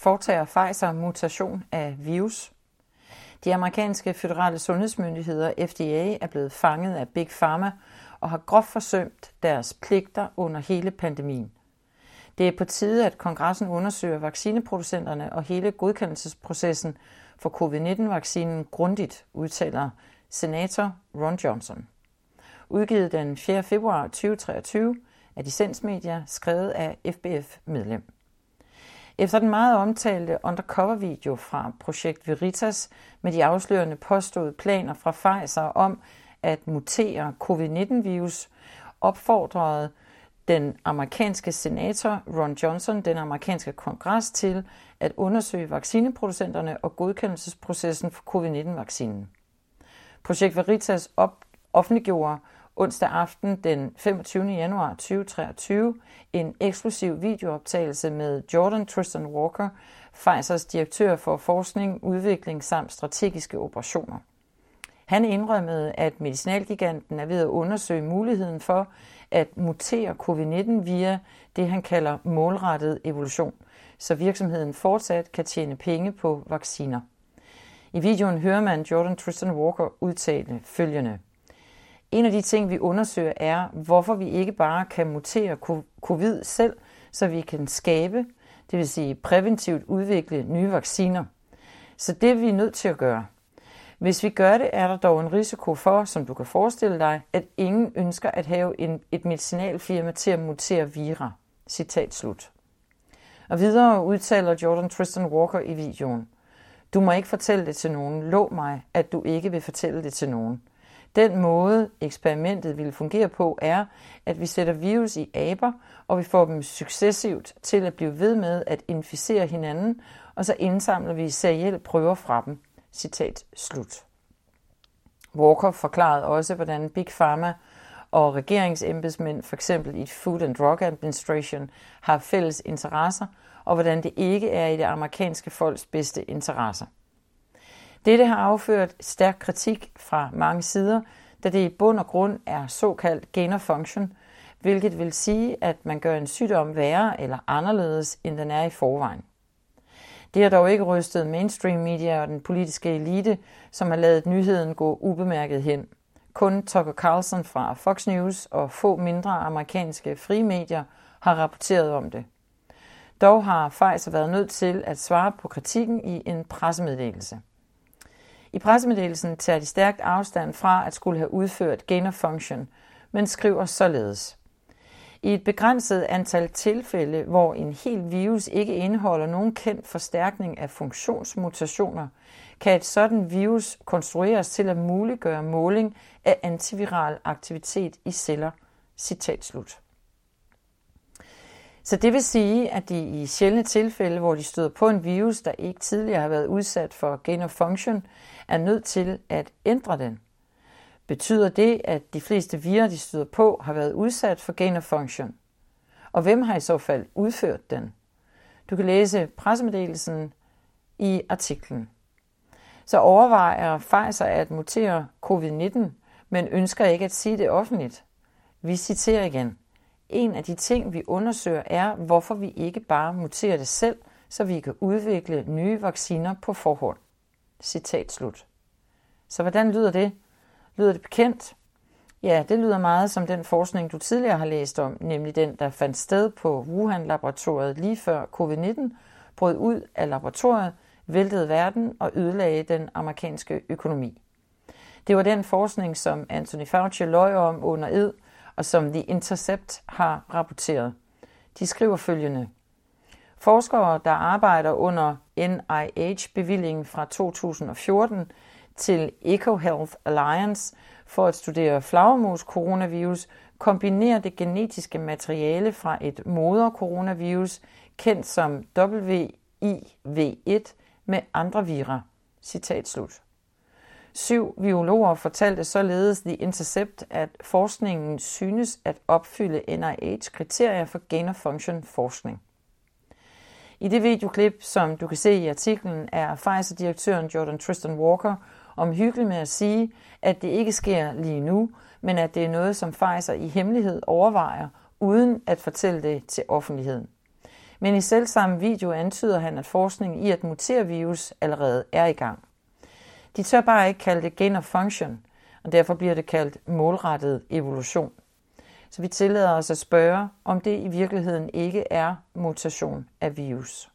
Foretager Pfizer mutation af virus? De amerikanske føderale sundhedsmyndigheder FDA er blevet fanget af Big Pharma og har groft forsømt deres pligter under hele pandemien. Det er på tide, at kongressen undersøger vaccineproducenterne og hele godkendelsesprocessen for covid-19-vaccinen grundigt, udtaler senator Ron Johnson. Udgivet den 4. februar 2023 af Dissens-medier, skrevet af FBF-medlem. Efter den meget omtalte undercover-video fra Projekt Veritas med de afslørende påståede planer fra Pfizer om at mutere covid-19-virus, opfordrede den amerikanske senator Ron Johnson den amerikanske kongres til at undersøge vaccineproducenterne og godkendelsesprocessen for covid-19-vaccinen. Projekt Veritas offentliggjorde onsdag aften den 25. januar 2023 en eksklusiv videooptagelse med Jordan Tristan Walker, Pfizers direktør for forskning, udvikling samt strategiske operationer. Han indrømmede, at medicinalgiganten er ved at undersøge muligheden for at mutere covid-19 via det, han kalder målrettet evolution, så virksomheden fortsat kan tjene penge på vacciner. I videoen hører man Jordan Tristan Walker udtale følgende: En af de ting, vi undersøger, er, hvorfor vi ikke bare kan mutere covid selv, så vi kan skabe, det vil sige præventivt udvikle nye vacciner. Så det er vi nødt til at gøre. Hvis vi gør det, er der dog en risiko for, som du kan forestille dig, at ingen ønsker at have et medicinalfirma til at mutere vira. Citat slut. Og videre udtaler Jordan Tristan Walker i videoen: Du må ikke fortælle det til nogen. Lov mig, at du ikke vil fortælle det til nogen. Den måde, eksperimentet vil fungere på, er, at vi sætter virus i aber, og vi får dem successivt til at blive ved med at inficere hinanden, og så indsamler vi serielle prøver fra dem. Citat slut. Walker forklarede også, hvordan Big Pharma og regeringsembedsmænd, f.eks. i Food and Drug Administration, har fælles interesser, og hvordan det ikke er i det amerikanske folks bedste interesser. Dette har afført stærk kritik fra mange sider, da det i bund og grund er såkaldt gain of function, hvilket vil sige, at man gør en sygdom værre eller anderledes, end den er i forvejen. Det har dog ikke rystet mainstream media og den politiske elite, som har ladet nyheden gå ubemærket hen. Kun Tucker Carlson fra Fox News og få mindre amerikanske frie medier har rapporteret om det. Dog har Pfizer været nødt til at svare på kritikken i en pressemeddelelse. I pressemeddelelsen tager de stærkt afstand fra at skulle have udført gain of function, men skriver således: I et begrænset antal tilfælde, hvor en hel virus ikke indeholder nogen kendt forstærkning af funktionsmutationer, kan et sådan virus konstrueres til at muliggøre måling af antiviral aktivitet i celler. Citat slut. Så det vil sige, at de i sjældne tilfælde, hvor de støder på en virus, der ikke tidligere har været udsat for gain of function, er nødt til at ændre den. Betyder det, at de fleste virer, de støder på, har været udsat for gain of function? Og hvem har i så fald udført den? Du kan læse pressemeddelelsen i artiklen. Så overvejer Pfizer at mutere covid-19, men ønsker ikke at sige det offentligt. Vi citerer igen: En af de ting, vi undersøger, er, hvorfor vi ikke bare muterer det selv, så vi kan udvikle nye vacciner på forhånd. Citat slut. Så hvordan lyder det? Lyder det bekendt? Ja, det lyder meget som den forskning, du tidligere har læst om, nemlig den, der fandt sted på Wuhan-laboratoriet lige før covid-19 brød ud af laboratoriet, væltede verden og ødelagde den amerikanske økonomi. Det var den forskning, som Anthony Fauci løj om under ed, og som The Intercept har rapporteret. De skriver følgende: Forskere, der arbejder under NIH-bevillingen fra 2014 til EcoHealth Alliance for at studere flagermus-coronavirus, kombinerer det genetiske materiale fra et moder-coronavirus, kendt som WIV1, med andre vira. Citat slut. 7 biologer fortalte således The Intercept, at forskningen synes at opfylde NIH-kriterier for gain-of-function-forskning. I det videoklip, som du kan se i artiklen, er Pfizer-direktøren Jordan Tristan Walker omhyggelig med at sige, at det ikke sker lige nu, men at det er noget, som Pfizer i hemmelighed overvejer, uden at fortælle det til offentligheden. Men i selvsamme video antyder han, at forskningen i at mutere virus allerede er i gang. De tør bare ikke kalde det gain of function, og derfor bliver det kaldt målrettet evolution. Så vi tillader os at spørge, om det i virkeligheden ikke er mutation af virus.